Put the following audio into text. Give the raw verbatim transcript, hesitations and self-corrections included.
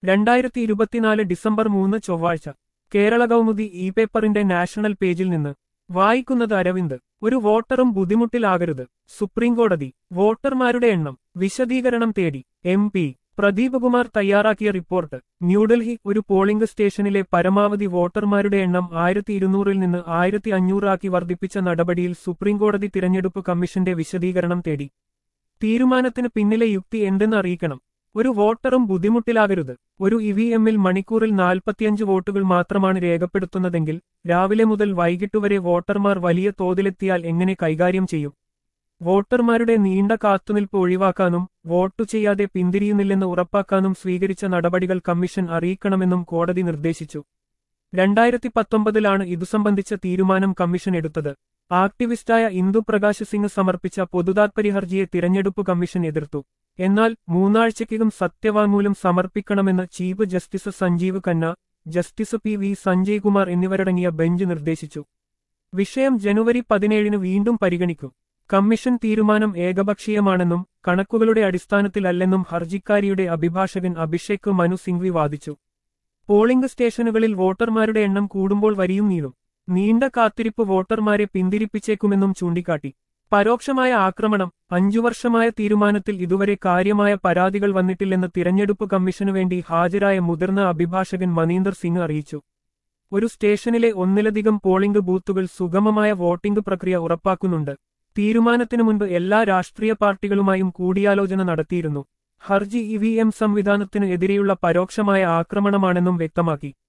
രണ്ടായിരത്തി ഇരുപത്തിനാല് ഡിസംബർ മൂന്ന് ചൊവ്വാഴ്ച കേരള കൗമുദി ഇ പേപ്പറിന്റെ നാഷണൽ പേജിൽ നിന്ന് വായിക്കുന്നത് അരവിന്ദ്. ഒരു വോട്ടറും ബുദ്ധിമുട്ടിലാകരുത് സുപ്രീംകോടതി. വോട്ടർമാരുടെ എണ്ണം വിശദീകരണം തേടി എം പി പ്രദീപ് കുമാർ തയ്യാറാക്കിയ റിപ്പോർട്ട്. ന്യൂഡൽഹി. ഒരു പോളിംഗ് സ്റ്റേഷനിലെ പരമാവധി വോട്ടർമാരുടെ എണ്ണം ആയിരത്തി ഇരുന്നൂറിൽ നിന്ന് ആയിരത്തി അഞ്ഞൂറാക്കി വർദ്ധിപ്പിച്ച നടപടിയിൽ സുപ്രീംകോടതി തിരഞ്ഞെടുപ്പ് കമ്മീഷന്റെ വിശദീകരണം തേടി. തീരുമാനത്തിന് പിന്നിലെ യുക്തി എന്തെന്ന് അറിയിക്കണം. ഒരു വോട്ടറും ബുദ്ധിമുട്ടിലാകരുത്. ഒരു ഇ വി എമ്മിൽ മണിക്കൂറിൽ നാൽപ്പത്തിയഞ്ച് വോട്ടുകൾ മാത്രമാണ് രേഖപ്പെടുത്തുന്നതെങ്കിൽ രാവിലെ മുതൽ വൈകിട്ടുവരെ വോട്ടർമാർ വലിയ തോതിലെത്തിയാൽ എങ്ങനെ കൈകാര്യം ചെയ്യും? വോട്ടർമാരുടെ നീണ്ട കാത്തുനിൽപ്പ് ഒഴിവാക്കാനും വോട്ടു ചെയ്യാതെ പിന്തിരിയുന്നില്ലെന്ന് ഉറപ്പാക്കാനും സ്വീകരിച്ച നടപടികൾ കമ്മീഷൻ അറിയിക്കണമെന്നും കോടതി നിർദ്ദേശിച്ചു. രണ്ടായിരത്തി പത്തൊമ്പതിലാണ് ഇതു സംബന്ധിച്ച തീരുമാനം കമ്മീഷൻ എടുത്തത്. ആക്ടിവിസ്റ്റായ ഇന്ദു പ്രകാശ് സിംഗ് സമർപ്പിച്ച പൊതുതാത്പര്യ ഹർജിയെ തിരഞ്ഞെടുപ്പ് കമ്മീഷൻ എതിർത്തു. എന്നാൽ മൂന്നാഴ്ചയ്ക്കകം സത്യവാങ്മൂലം സമർപ്പിക്കണമെന്ന് chief justice Sanjiv Khanna, justice P V Sanjay Kumar എന്നിവരടങ്ങിയ ബെഞ്ച് നിർദ്ദേശിച്ചു. വിഷയം ജനുവരി പതിനേഴിന് വീണ്ടും പരിഗണിക്കും. കമ്മീഷൻ തീരുമാനം ഏകപക്ഷീയമാണെന്നും കണക്കുകളുടെ അടിസ്ഥാനത്തിലല്ലെന്നും ഹർജിക്കാരിയുടെ അഭിഭാഷകൻ അഭിഷേക് മനു സിംഗ്വി വാദിച്ചു. പോളിംഗ് സ്റ്റേഷനുകളിൽ വോട്ടർമാരുടെ എണ്ണം കൂടുമ്പോൾ വരിയും നീളും. നീണ്ട കാത്തിരിപ്പ് വോട്ടർമാരെ പിന്തിരിപ്പിച്ചേക്കുമെന്നും ചൂണ്ടിക്കാട്ടി. പരോക്ഷമായ ആക്രമണം. അഞ്ചു വർഷമായ തീരുമാനത്തിൽ ഇതുവരെ കാര്യമായ പരാതികൾ വന്നിട്ടില്ലെന്ന് തിരഞ്ഞെടുപ്പ് കമ്മീഷനു വേണ്ടി ഹാജരായ മുതിർന്ന അഭിഭാഷകൻ മനീന്ദർ സിംഗ് അറിയിച്ചു. ഒരു സ്റ്റേഷനിലെ ഒന്നിലധികം പോളിംഗ് ബൂത്തുകൾ സുഗമമായ വോട്ടിംഗ് പ്രക്രിയ ഉറപ്പാക്കുന്നുണ്ട്. തീരുമാനത്തിനു മുൻപ് എല്ലാ രാഷ്ട്രീയ പാർട്ടികളുമായും കൂടിയാലോചന നടത്തിയിരുന്നു. ഹർജി ഇ വി എം സംവിധാനത്തിനു എതിരെയുള്ള പരോക്ഷമായ ആക്രമണമാണെന്നും വ്യക്തമാക്കി.